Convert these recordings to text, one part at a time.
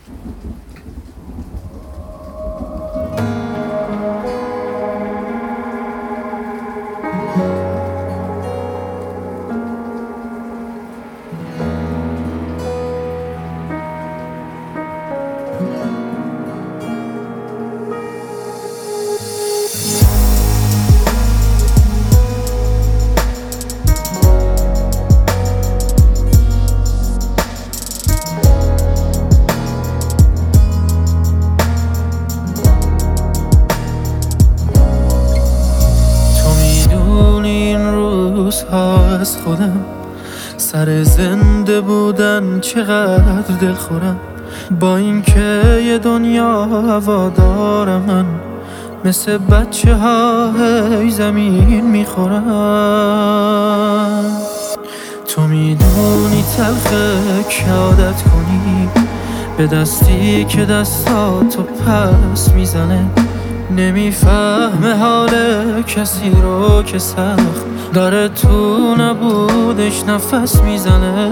از خودم سر زنده بودن چقدر دلخورم، با اینکه یه دنیا هوادارم، من مثل بچه ها هی زمین میخورم. تو میدونی تلخه که عادت کنی به دستی که دستاتو پس میزنه، نمیفهمه حال کسی رو که سخت داره تو نبودش نفس میزنه.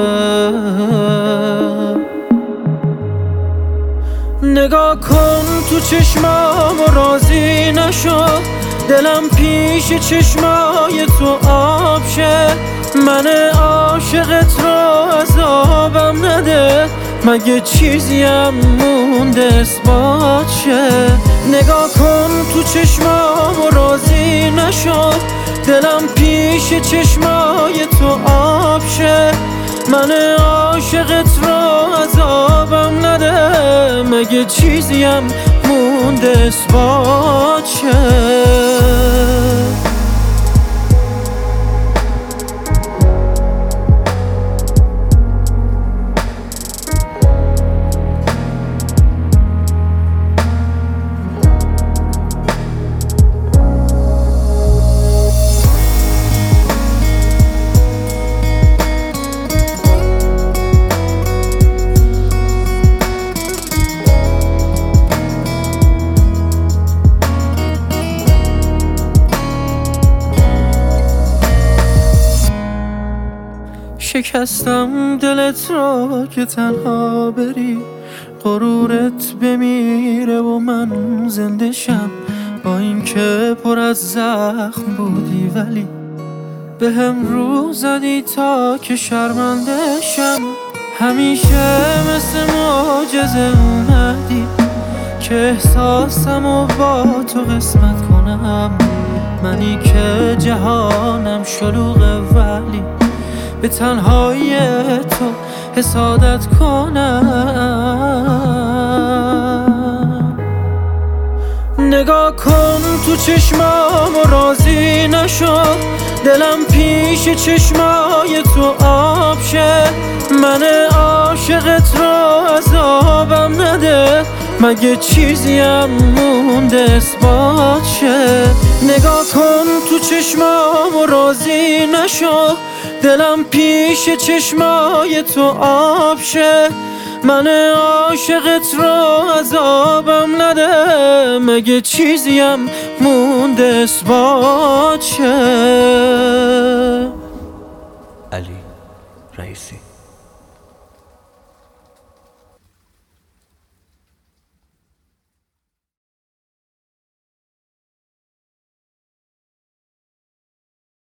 نگاه کن تو چشمام و راضی نشو، دلم پیش چشمای تو آب شه. من عاشقت رو عذابم نده، مگه چیزیم مونده اثبات شه. نگاه کن تو چشمام و راضی نشو، دلم پیش چشمای تو آب شه. من عاشقت رو عذابم نده، مگه چیزیم مونده اثبات شه. شکستم دلت را که تنها بری، غرورت بمیره و من زنده شم. با اینکه پر از زخم بودی ولی به هم رو زدی تا که شرمنده شم. همیشه مثل معجزه اومدی که احساسمو با تو قسمت کنم. منی که جهانم شلوغه ولی به تنهایی تو حسادت کنم. نگاه کن تو چشمام و راضی نشو، دلم پیش چشمای تو آب شه. من عاشقت رو عذابم نده، مگه چیزیم مونده اثبات شه. نگاه کن تو چشمام و راضی نشو، دلم پیش چشمای تو آب شه. من عاشقت رو عذابم نده، مگه چیزیم مونده اثبات شه. علی رئیسی.